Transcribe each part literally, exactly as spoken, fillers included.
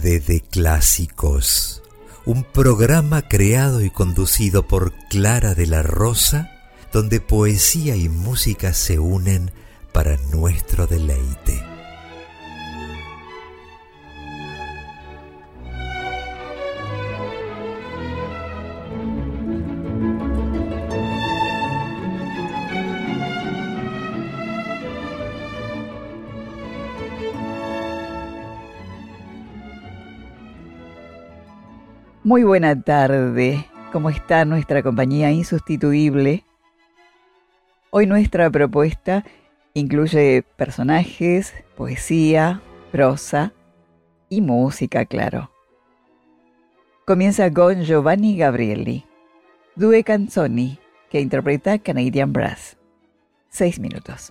Tarde de Clásicos, un programa creado y conducido por Clara de la Rosa, donde poesía y música se unen para nuestro deleite. Muy buena tarde, ¿cómo está nuestra compañía insustituible? Hoy nuestra propuesta incluye personajes, poesía, prosa y música, claro. Comienza con Giovanni Gabrieli, Due Canzoni, que interpreta Canadian Brass. Seis minutos.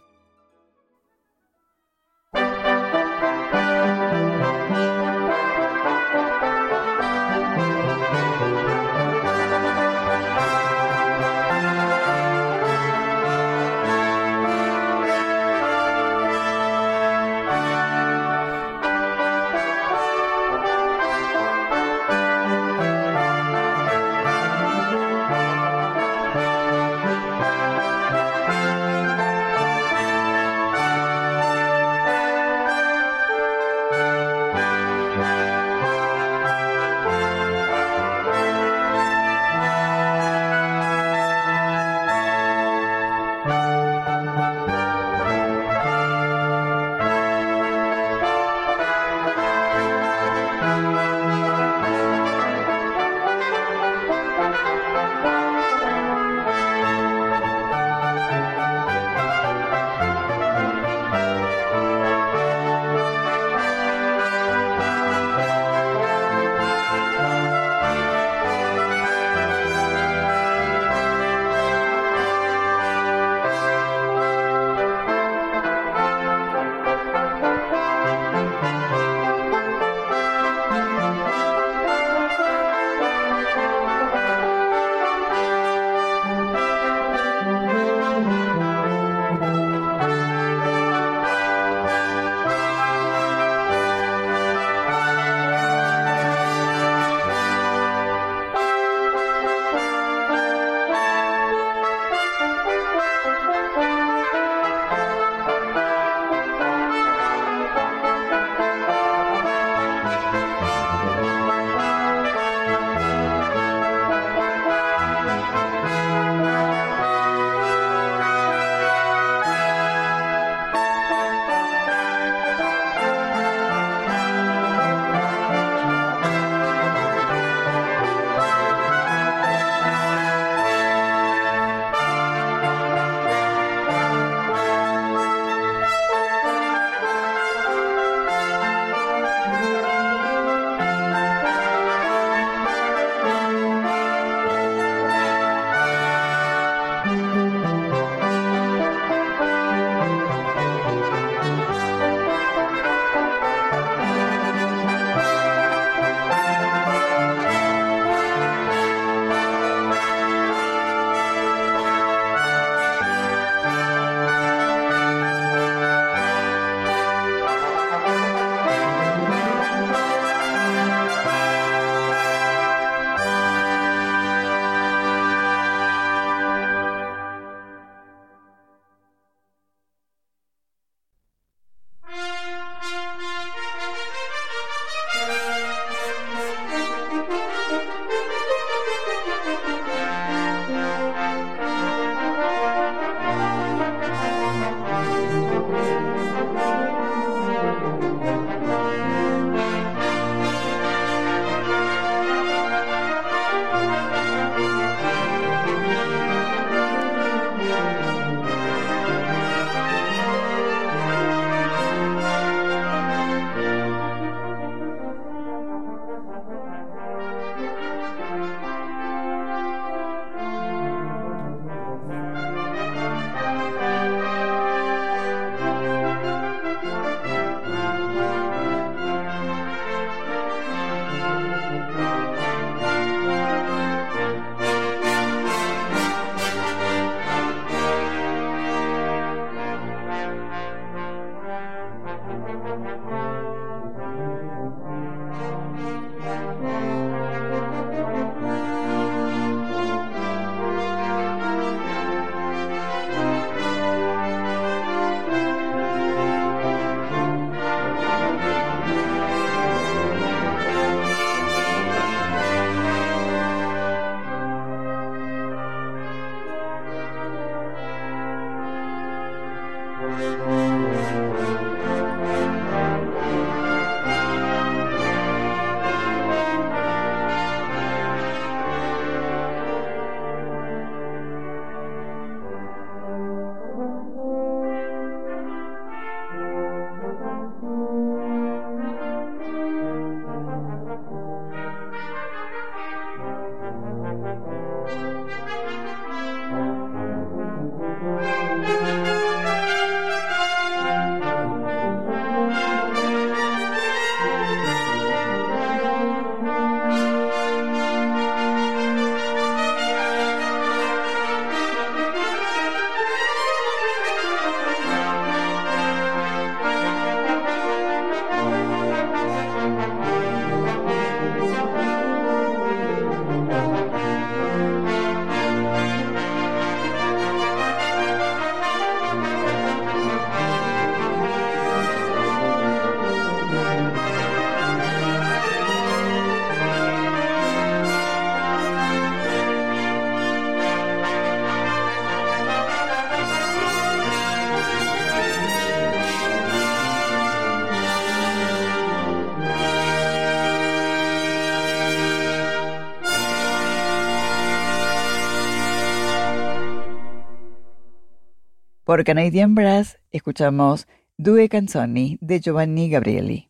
Por Canadian Brass escuchamos Due canzoni de Giovanni Gabrieli.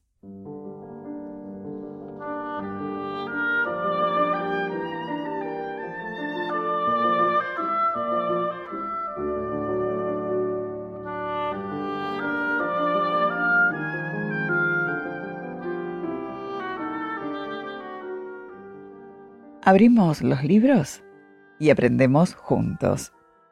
Abrimos los libros y aprendemos juntos.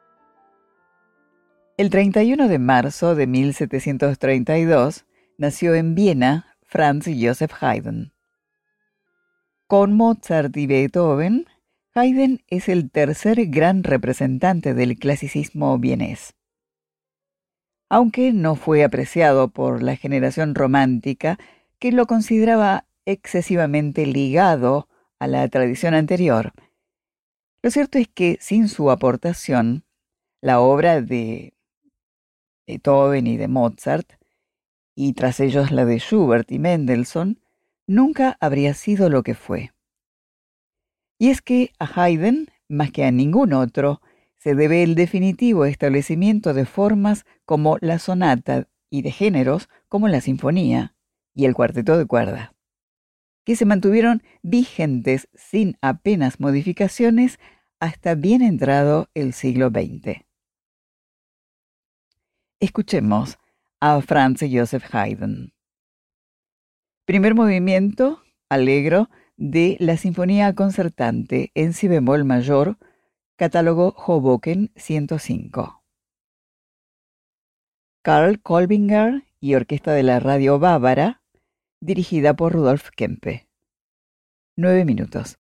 El treinta y uno de marzo de mil setecientos treinta y dos nació en Viena Franz Joseph Haydn. Con Mozart y Beethoven, Haydn es el tercer gran representante del clasicismo vienés. Aunque no fue apreciado por la generación romántica, que lo consideraba excesivamente ligado a la tradición anterior, lo cierto es que sin su aportación, la obra de Beethoven y de Mozart, y tras ellos la de Schubert y Mendelssohn, nunca habría sido lo que fue. Y es que a Haydn, más que a ningún otro, se debe el definitivo establecimiento de formas como la sonata y de géneros como la sinfonía y el cuarteto de cuerda, que se mantuvieron vigentes sin apenas modificaciones hasta bien entrado el siglo veinte. Escuchemos a Franz Joseph Haydn. Primer movimiento, allegro, de la Sinfonía Concertante en si bemol mayor, catálogo Hoboken ciento cinco. Karl Kolbinger y Orquesta de la Radio Bávara, dirigida por Rudolf Kempe. Nueve minutos.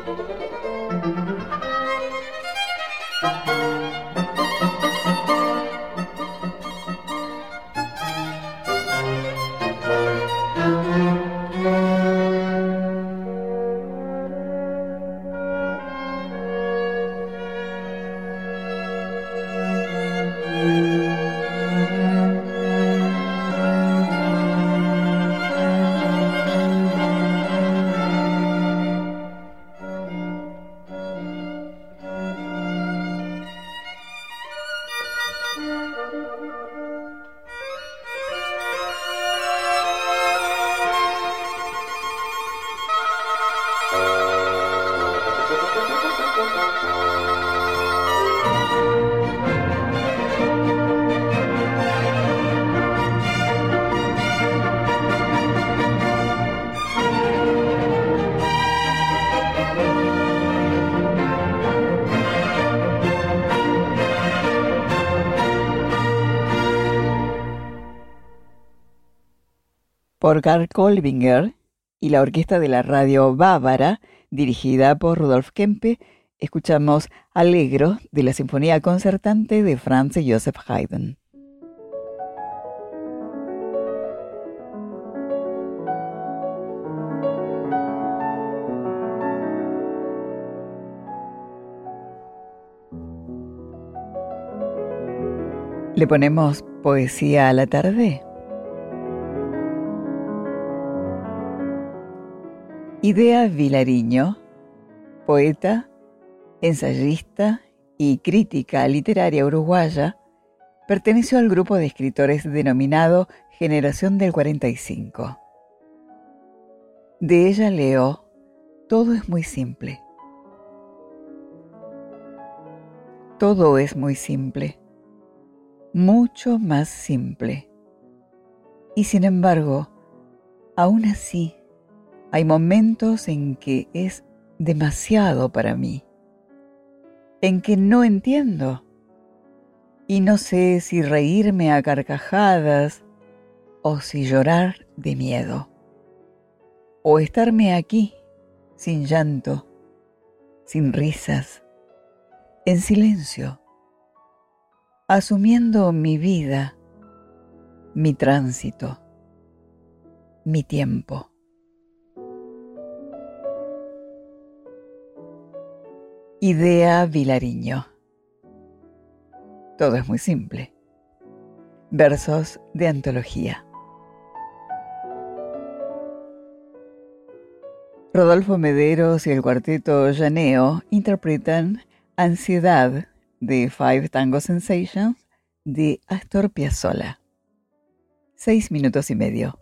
Por Karl Kolbinger y la orquesta de la radio bávara, dirigida por Rudolf Kempe, escuchamos Allegro de la Sinfonía Concertante de Franz Joseph Haydn. ¿Le ponemos poesía a la tarde? Idea Vilariño, poeta, ensayista y crítica literaria uruguaya, perteneció al grupo de escritores denominado Generación del cuarenta y cinco. De ella leo Todo es muy simple. Todo es muy simple, mucho más simple. Y sin embargo, aún así, hay momentos en que es demasiado para mí, en que no entiendo y no sé si reírme a carcajadas o si llorar de miedo, o estarme aquí sin llanto, sin risas, en silencio, asumiendo mi vida, mi tránsito, mi tiempo. Idea Vilariño. Todo es muy simple. Versos de antología. Rodolfo Mederos y el cuarteto Llaneo interpretan Ansiedad de Five Tango Sensations de Astor Piazzolla. Seis minutos y medio.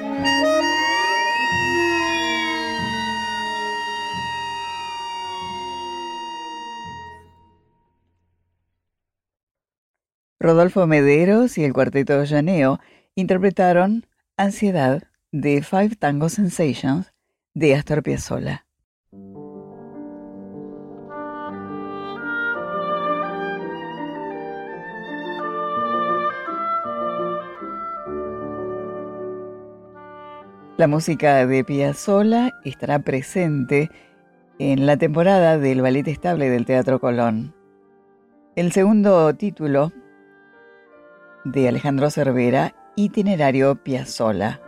Rodolfo Mederos y el Cuarteto Llaneo interpretaron Ansiedad de Five Tango Sensations de Astor Piazzolla. La música de Piazzolla estará presente en la temporada del Ballet Estable del Teatro Colón. El segundo título de Alejandro Cervera, Itinerario Piazzolla.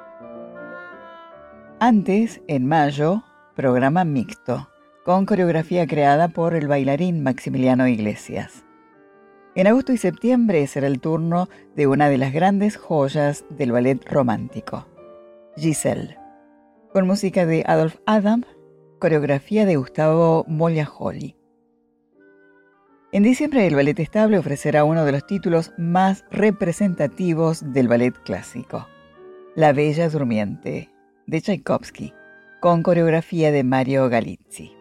Antes, en mayo, programa mixto, con coreografía creada por el bailarín Maximiliano Iglesias. En agosto y septiembre será el turno de una de las grandes joyas del ballet romántico, Giselle, con música de Adolphe Adam, coreografía de Gustavo Mogliajoli. En diciembre el Ballet Estable ofrecerá uno de los títulos más representativos del ballet clásico, La Bella Durmiente, de Tchaikovsky, con coreografía de Mario Galizzi.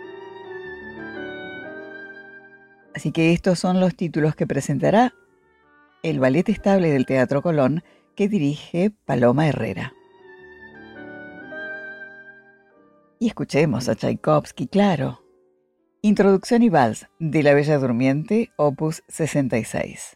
Así que estos son los títulos que presentará el Ballet Estable del Teatro Colón, que dirige Paloma Herrera. Y escuchemos a Tchaikovsky, claro. Introducción y Vals de La Bella Durmiente, opus sesenta y seis.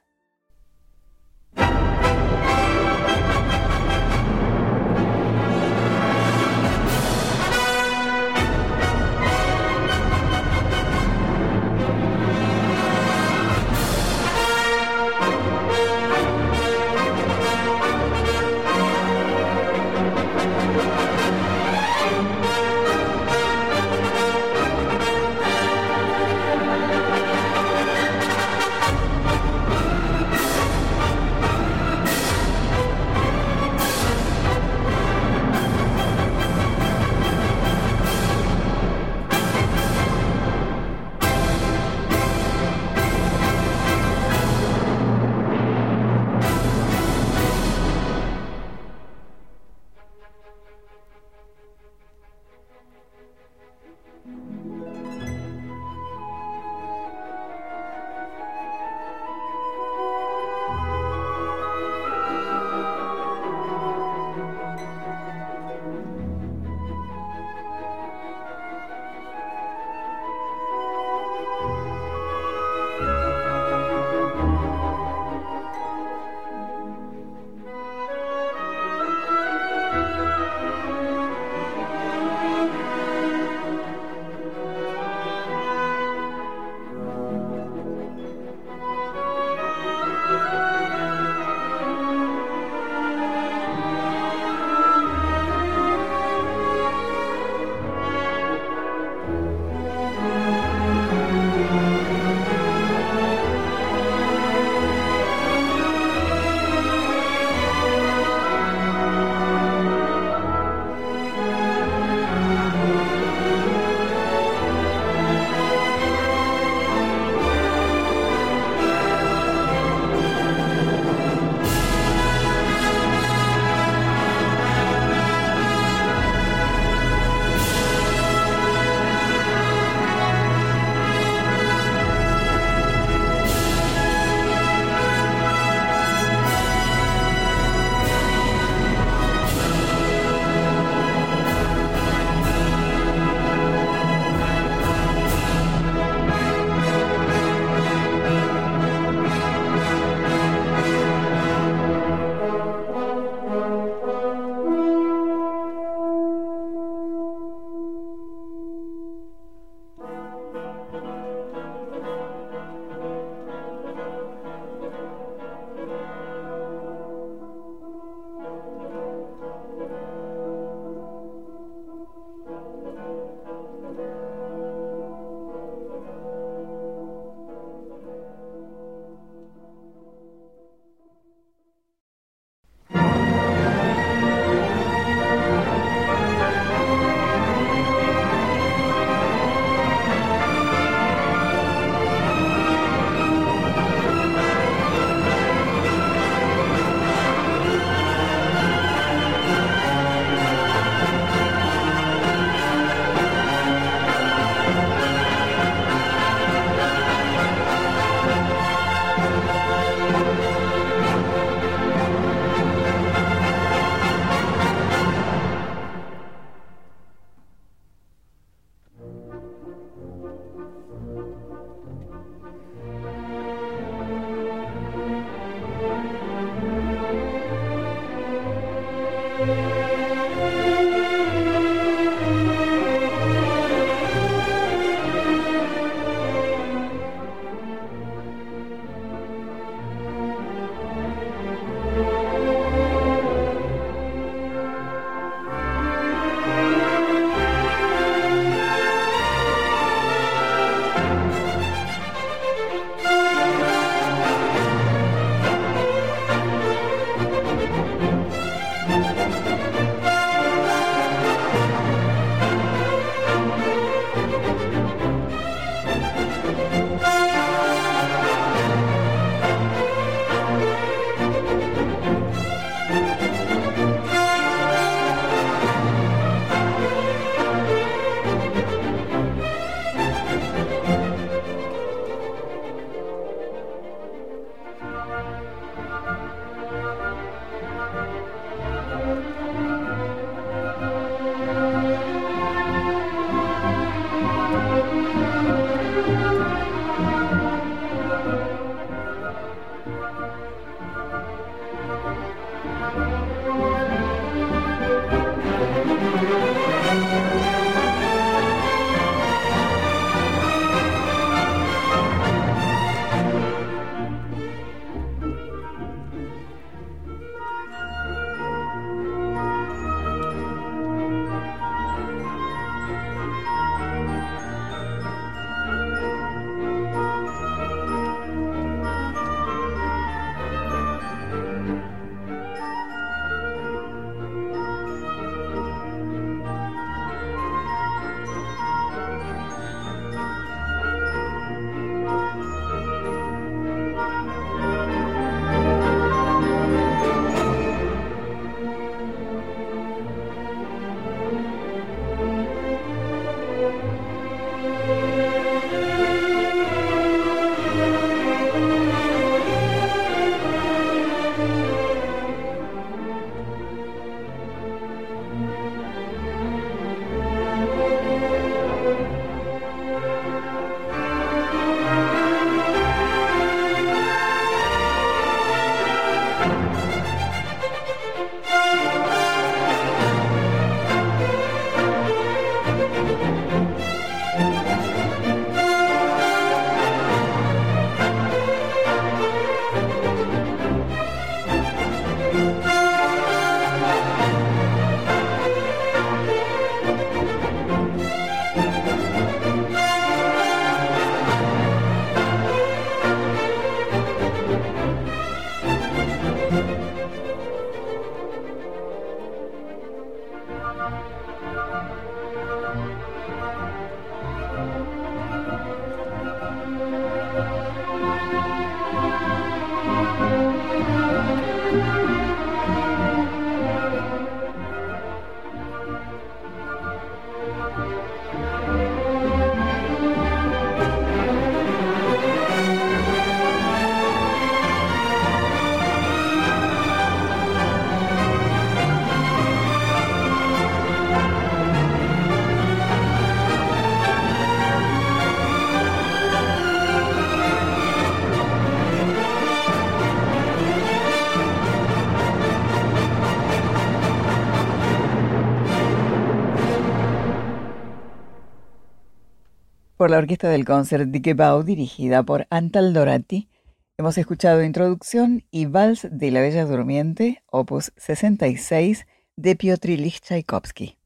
Por la orquesta del Concert di Gebau, dirigida por Antal Dorati, hemos escuchado Introducción y Vals de la Bella Durmiente, opus sesenta y seis, de Piotr Ilich Tchaikovsky.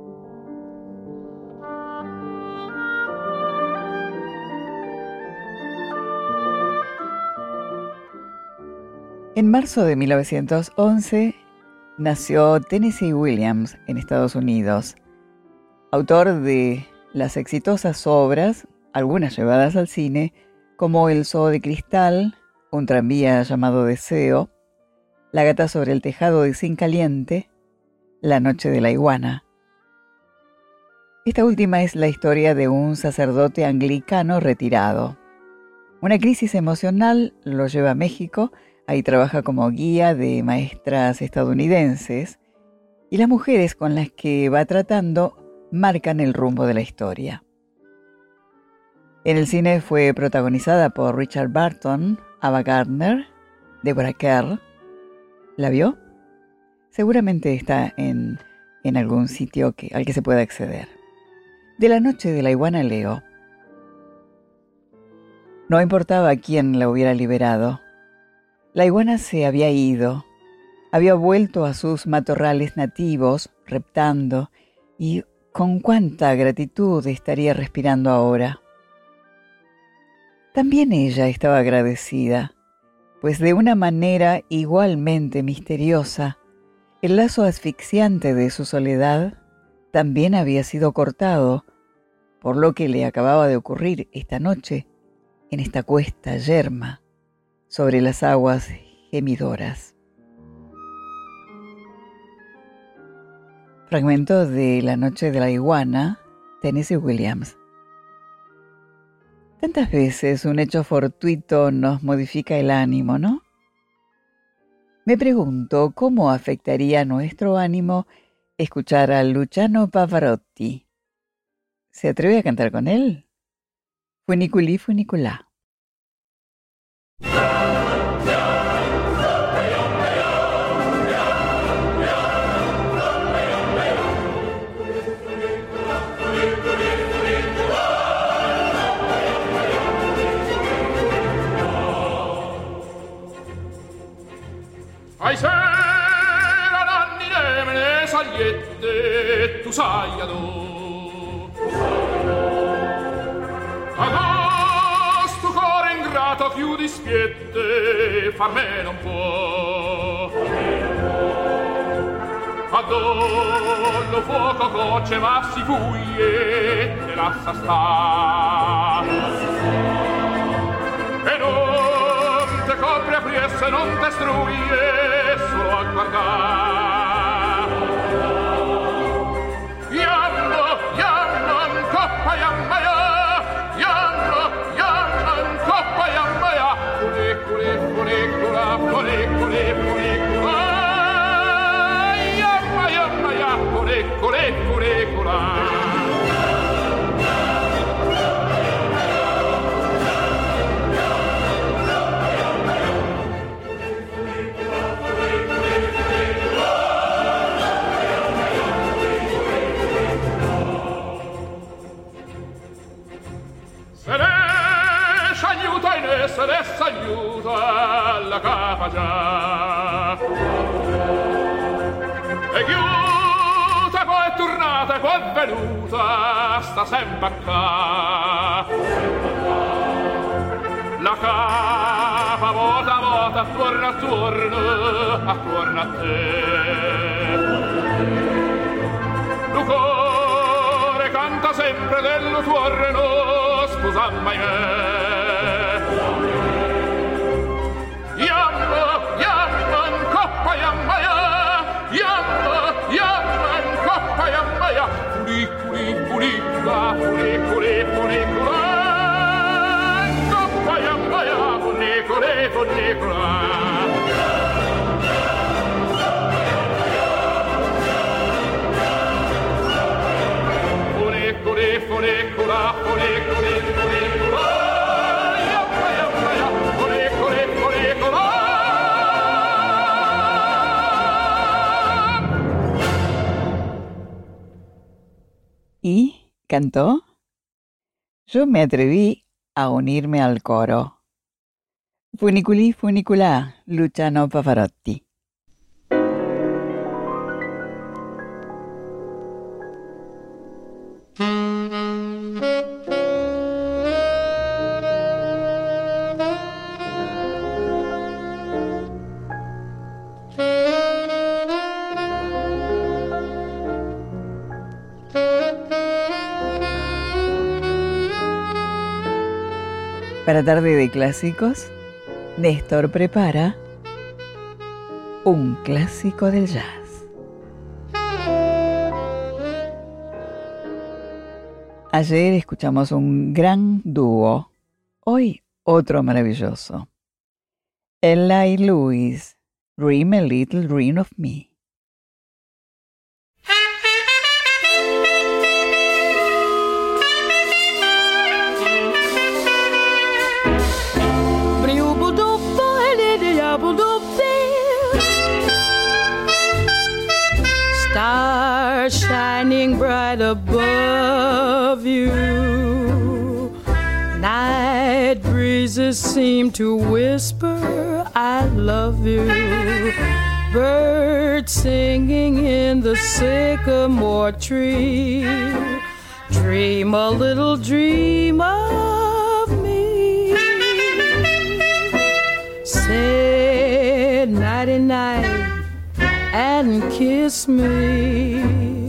En marzo de mil novecientos once nació Tennessee Williams en Estados Unidos, autor de las exitosas obras, algunas llevadas al cine, como El Zoo de Cristal, Un tranvía llamado Deseo, La gata sobre el tejado de zinc caliente, La noche de la iguana. Esta última es la historia de un sacerdote anglicano retirado. Una crisis emocional lo lleva a México. Ahí trabaja como guía de maestras estadounidenses y las mujeres con las que va tratando marcan el rumbo de la historia. En el cine fue protagonizada por Richard Burton, Ava Gardner, Deborah Kerr. ¿La vio? Seguramente está en, en algún sitio que, al que se pueda acceder. De la noche de la iguana leo: no importaba quién la hubiera liberado. La iguana se había ido, había vuelto a sus matorrales nativos, reptando, y con cuánta gratitud estaría respirando ahora. También ella estaba agradecida, pues de una manera igualmente misteriosa, el lazo asfixiante de su soledad también había sido cortado por lo que le acababa de ocurrir esta noche en esta cuesta yerma sobre las aguas gemidoras. Fragmento de La noche de la iguana, Tennessee Williams. Tantas veces un hecho fortuito nos modifica el ánimo, ¿no? Me pregunto cómo afectaría nuestro ánimo escuchar a Luciano Pavarotti. ¿Se atreve a cantar con él? Funiculi funiculà. Ai sera nanni nemene sagliette tu sai adò agosto cuore ingrato più di spiette far me non può adò lo fuoco coce ma si fuglie e lascia sta e non te copre aprirse non te struie solo a guardar Iammo, iammo, in coppa, iamma, iammo, iammo, in coppa, iamma, funiculi, funicula, funiculi, funicula iamma, iamma, funiculi, funicula se ne s'aiuta la capa già e chiusa poi è tornata poi è venuta sta sempre a ca la capa volta volta attorno attorno attorno a te il cuore canta sempre dello tuorno scusa mai me Iamma, iamma, in coppa, iamma, iamma, iamma, in coppa, iamma, funiculi, funicula, funiculi, funicula, in coppa, iamma, funiculi, funicula. Funiculi, funicula, funiculi, funicula. ¿Y cantó? Yo me atreví a unirme al coro. Funiculi funiculà, Luciano Pavarotti. Para Tarde de Clásicos, Néstor prepara un clásico del jazz. Ayer escuchamos un gran dúo, hoy otro maravilloso. Ella y Louis, Dream a Little Dream of Me. shining bright above you. Night breezes seem to whisper, I love you. Birds singing in the sycamore tree. Dream a little dream of me. Say nighty-night and kiss me.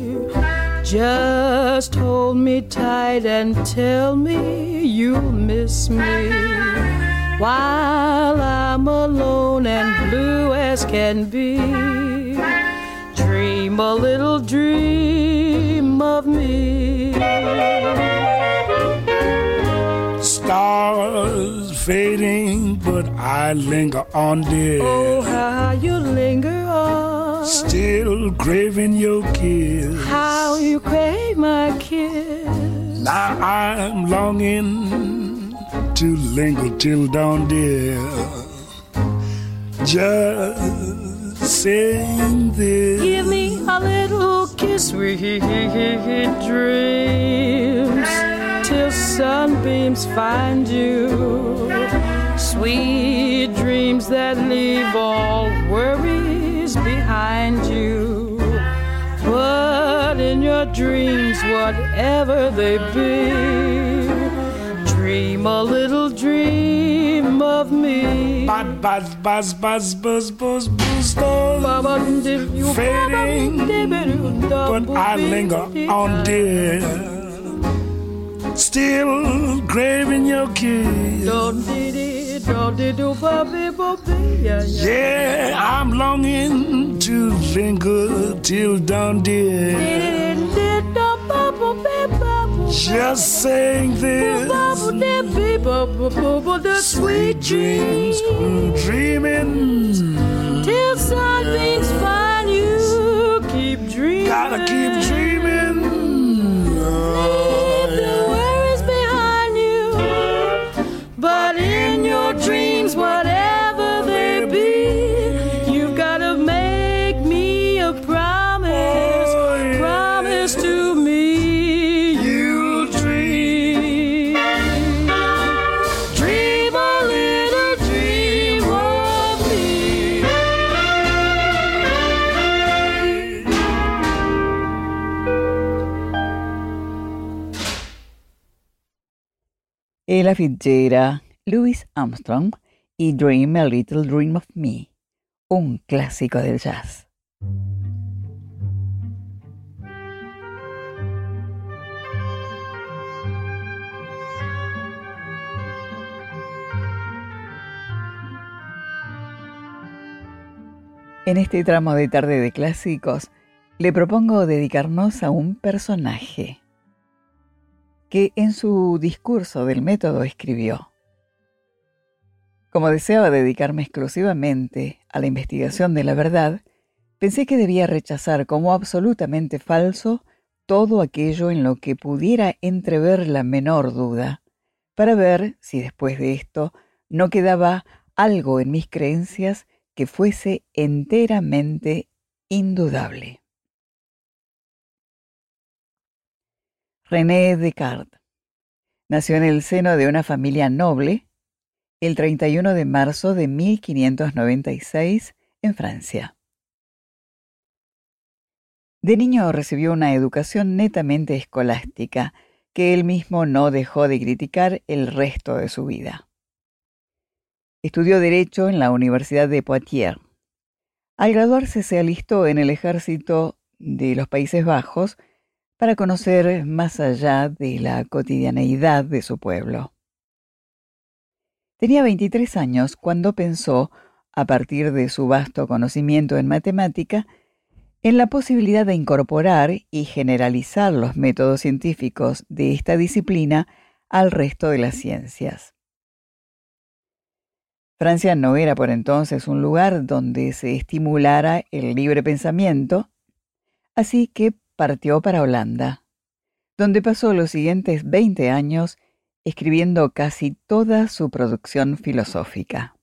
Just hold me tight and tell me you'll miss me. While I'm alone and blue as can be, dream a little dream of me. Stars fading, but I linger on, dear. Oh, how you linger on. Still craving your kiss. How you crave my kiss. Now I'm longing to linger till dawn, dear. Just saying this. Give me a little kiss, sweet dreams, till sunbeams find you. Sweet dreams that leave all worries behind you. But in your dreams, whatever they be, dream a little dream of me. Buzz, buzz, buzz, buzz, buzz, buzz, buzz, stars fading, but I linger on, dear. Still craving your kiss. Yeah, I'm longing to linger till dawn, dear. Just saying this. Sweet dreams, dreaming till sunbeams find you. Keep dreaming. Gotta keep dreaming. Leave the worries behind you. But in your dreams, whatever they be, you've gotta make me a promise. Oh, yeah. Promise to me. Ella Fitzgerald, Louis Armstrong y Dream a Little Dream of Me, un clásico del jazz. En este tramo de tarde de clásicos, le propongo dedicarnos a un personaje que en su discurso del método escribió: como deseaba dedicarme exclusivamente a la investigación de la verdad, pensé que debía rechazar como absolutamente falso todo aquello en lo que pudiera entrever la menor duda, para ver si después de esto no quedaba algo en mis creencias que fuese enteramente indudable. René Descartes nació en el seno de una familia noble el treinta y uno de marzo de mil quinientos noventa y seis en Francia. De niño recibió una educación netamente escolástica que él mismo no dejó de criticar el resto de su vida. Estudió Derecho en la Universidad de Poitiers. Al graduarse se alistó en el ejército de los Países Bajos para conocer más allá de la cotidianeidad de su pueblo. Tenía veintitrés años cuando pensó, a partir de su vasto conocimiento en matemática, en la posibilidad de incorporar y generalizar los métodos científicos de esta disciplina al resto de las ciencias. Francia no era por entonces un lugar donde se estimulara el libre pensamiento, así que partió para Holanda, donde pasó los siguientes veinte años escribiendo casi toda su producción filosófica.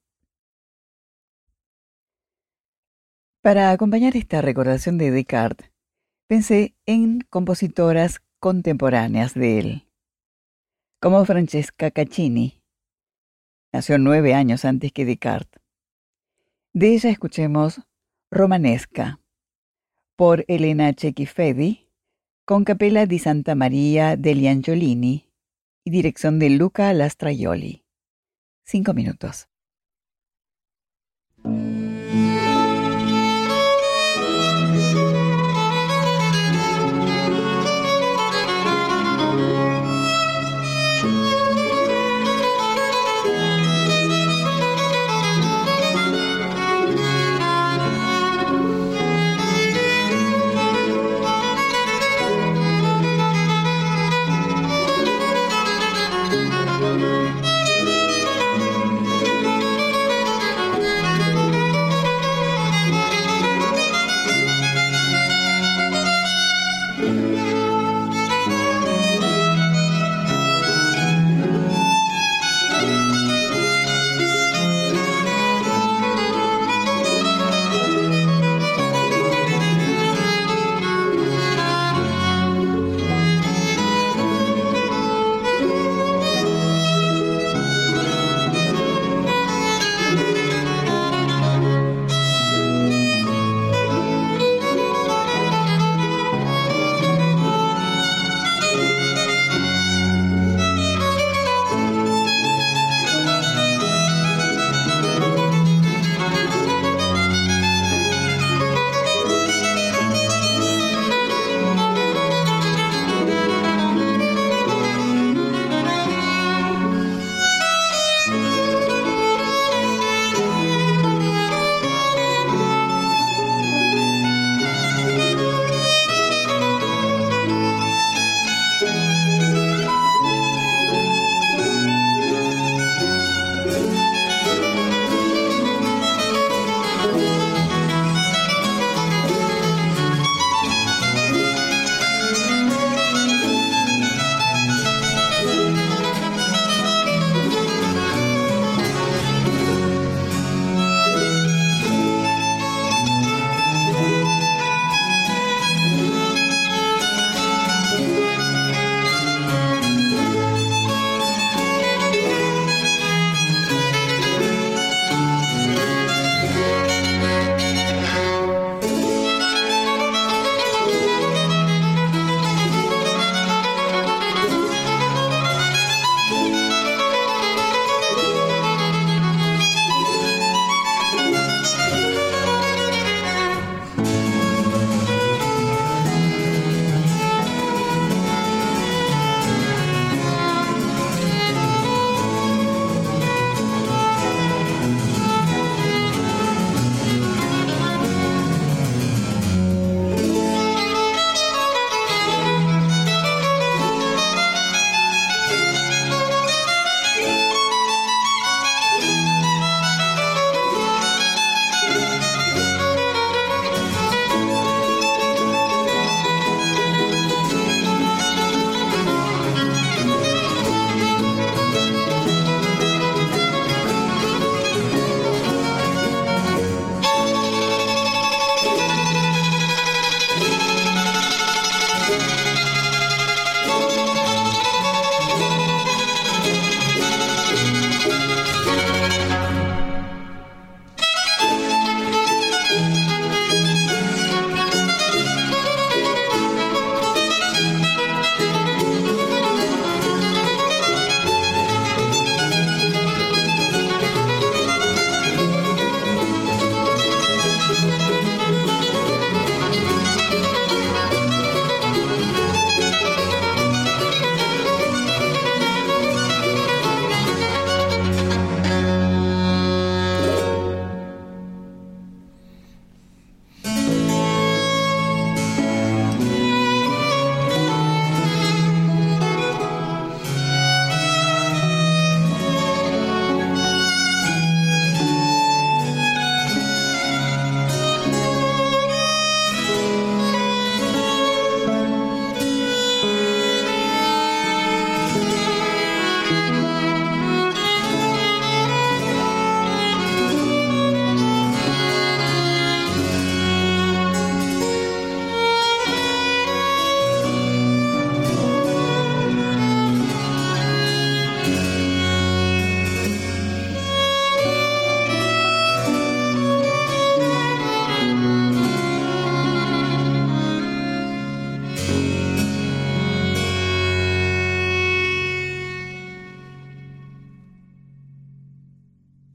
Para acompañar esta recordación de Descartes, pensé en compositoras contemporáneas de él, como Francesca Caccini. Nació nueve años antes que Descartes. De ella escuchemos Romanesca, por Elena Cecchifedi, con capella di Santa Maria degli Angiolini y dirección de Luca Lastraioli. Cinco minutos. Thank you.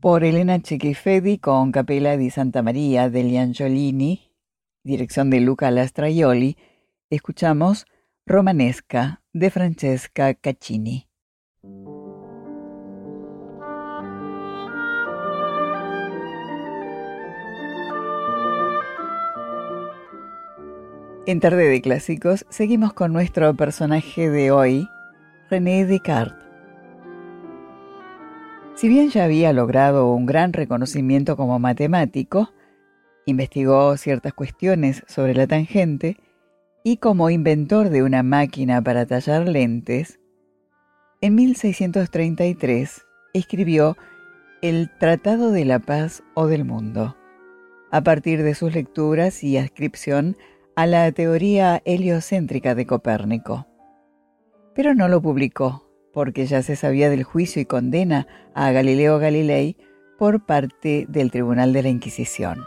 por Elena Cecchifedi con Capella di Santa Maria degli Angiolini, dirección de Luca Lastraioli, escuchamos Romanesca de Francesca Caccini. En Tarde de Clásicos seguimos con nuestro personaje de hoy, René Descartes. Si bien ya había logrado un gran reconocimiento como matemático, investigó ciertas cuestiones sobre la tangente y como inventor de una máquina para tallar lentes, en mil seiscientos treinta y tres escribió El Tratado de la Paz o del Mundo, a partir de sus lecturas y adscripción a la teoría heliocéntrica de Copérnico. Pero no lo publicó, porque ya se sabía del juicio y condena a Galileo Galilei por parte del Tribunal de la Inquisición.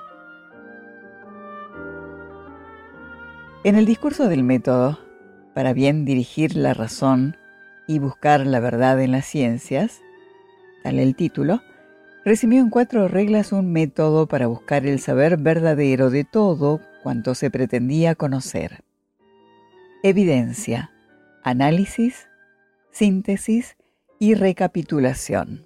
En el discurso del método, para bien dirigir la razón y buscar la verdad en las ciencias, tal el título, resumió en cuatro reglas un método para buscar el saber verdadero de todo cuanto se pretendía conocer: evidencia, análisis, síntesis y recapitulación.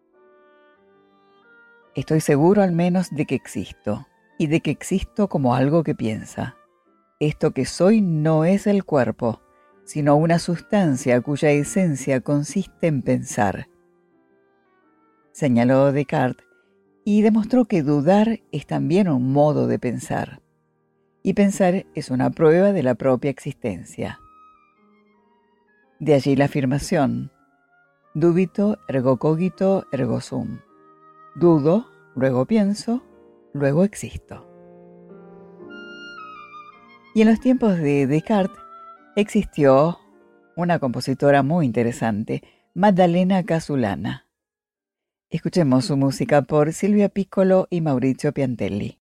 Estoy seguro al menos de que existo, y de que existo como algo que piensa. Esto que soy no es el cuerpo, sino una sustancia cuya esencia consiste en pensar, señaló Descartes, y demostró que dudar es también un modo de pensar, y pensar es una prueba de la propia existencia. De allí la afirmación: dubito ergo cogito ergo sum. Dudo, luego pienso, luego existo. Y en los tiempos de Descartes existió una compositora muy interesante, Maddalena Casulana. Escuchemos su música por Silvia Piccolo y Maurizio Piantelli.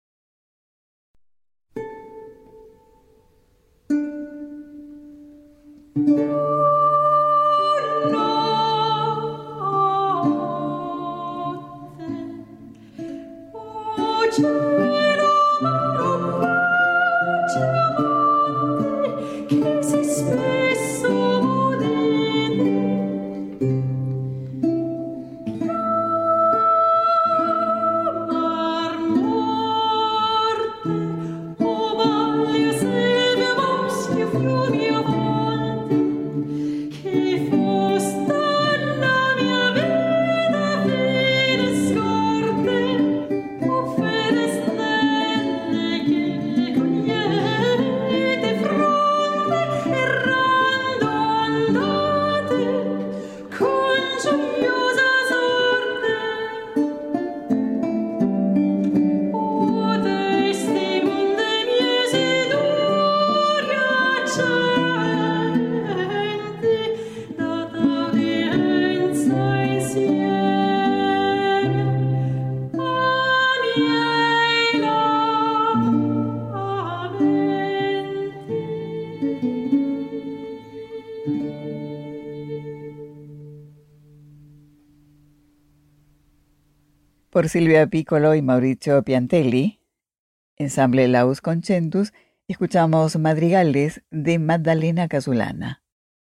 Por Silvia Piccolo y Maurizio Piantelli, ensamble Laus Concentus, escuchamos madrigales de Maddalena Casulana.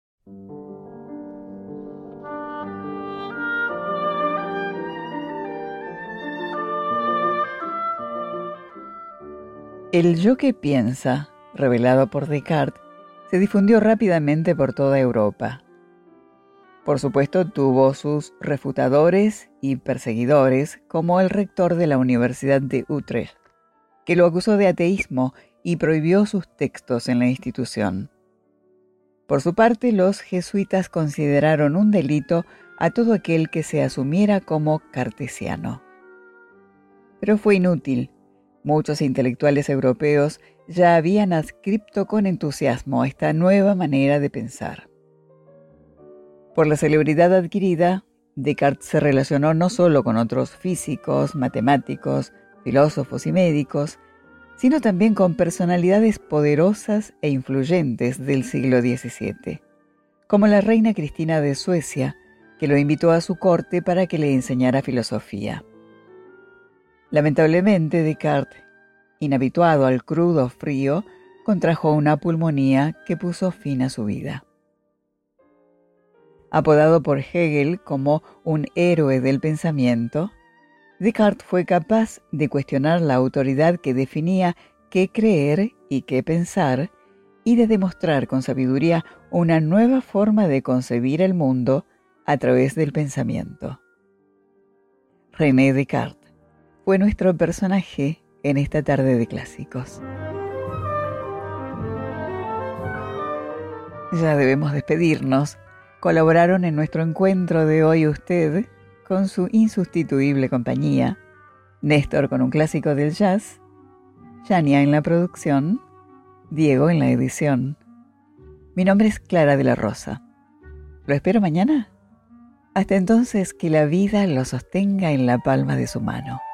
El yo que piensa, revelado por Descartes, se difundió rápidamente por toda Europa. Por supuesto, tuvo sus refutadores y perseguidores, como el rector de la Universidad de Utrecht, que lo acusó de ateísmo y prohibió sus textos en la institución. Por su parte, los jesuitas consideraron un delito a todo aquel que se asumiera como cartesiano. Pero fue inútil. Muchos intelectuales europeos ya habían adscrito con entusiasmo esta nueva manera de pensar. Por la celebridad adquirida, Descartes se relacionó no solo con otros físicos, matemáticos, filósofos y médicos, sino también con personalidades poderosas e influyentes del siglo diecisiete, como la reina Cristina de Suecia, que lo invitó a su corte para que le enseñara filosofía. Lamentablemente, Descartes, inhabituado al crudo frío, contrajo una pulmonía que puso fin a su vida. Apodado por Hegel como un héroe del pensamiento, Descartes fue capaz de cuestionar la autoridad que definía qué creer y qué pensar, y de demostrar con sabiduría una nueva forma de concebir el mundo a través del pensamiento. René Descartes fue nuestro personaje en esta tarde de clásicos. Ya debemos despedirnos. Colaboraron en nuestro encuentro de hoy usted con su insustituible compañía, Néstor con un clásico del jazz, Yania en la producción, Diego en la edición. Mi nombre es Clara de la Rosa. ¿Lo espero mañana? Hasta entonces, que la vida lo sostenga en la palma de su mano.